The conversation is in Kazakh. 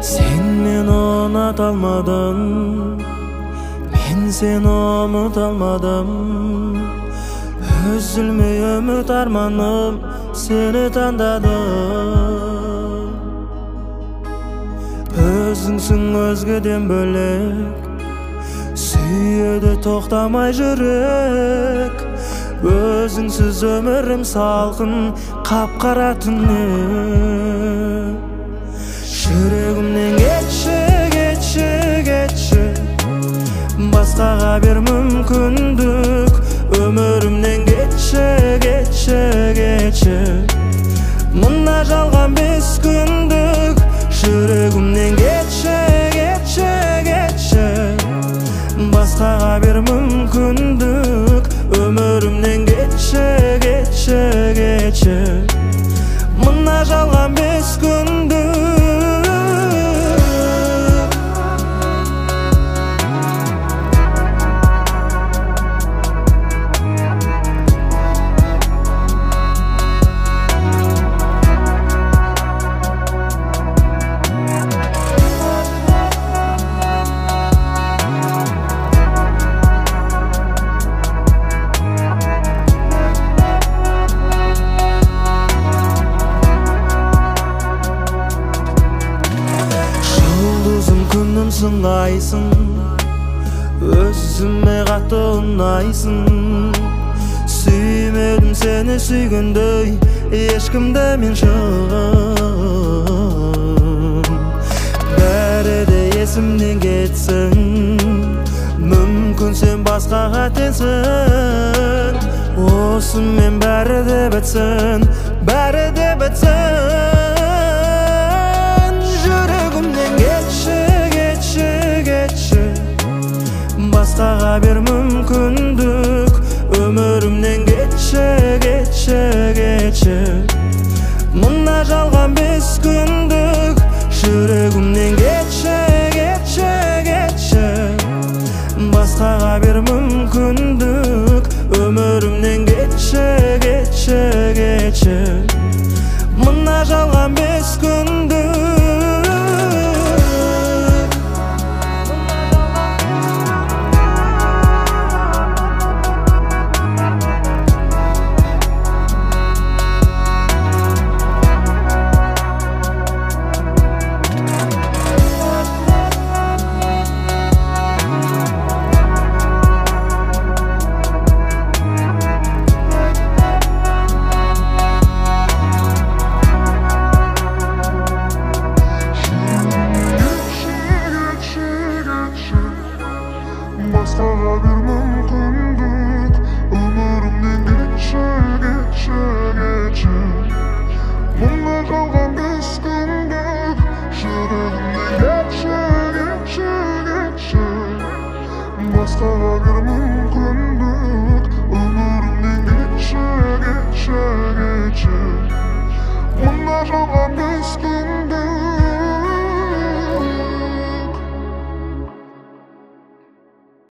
Sen meni unuta almadın, men seni unuta almadım. Üzülmey ümit armanım, seni tandadım. Özüңsün özgeden bölek, sүйödü toxtamay жүрек. Özüңsüz ömürüm salkın, kapkara түннен. Жүрегімнен кетші, кетші, кетші, басқаға бер мүмкіндік. Өмірімнен кетші, кетші, кетші, мына жалған 5 күндік. Жүрегімнен кетші, кетші, кетші, басқаға бер мүмкіндік. Өмірімнен кетші, кетші, кетші, мына жалған 5 күндік. Күнімсің айсың, өзіме қатты ұнайсың. Сүймедім сені сүйгендей, ешкімді мен шын. Бәрі де есімнен кетсін, мүмкін сен басқаға теңсің. Осымен бәрі де бітсін, бәрі де бітсін. Басқаға бер мүмкіндік. Өмірімнен кетші, кетші, кетші, мына жалған 5 күндік. Жүрегімнен кетші, кетші, кетші, басқаға бер мүмкіндік. Өмірімнен кетші, кетші, кетші, мына жалған 5 күндік.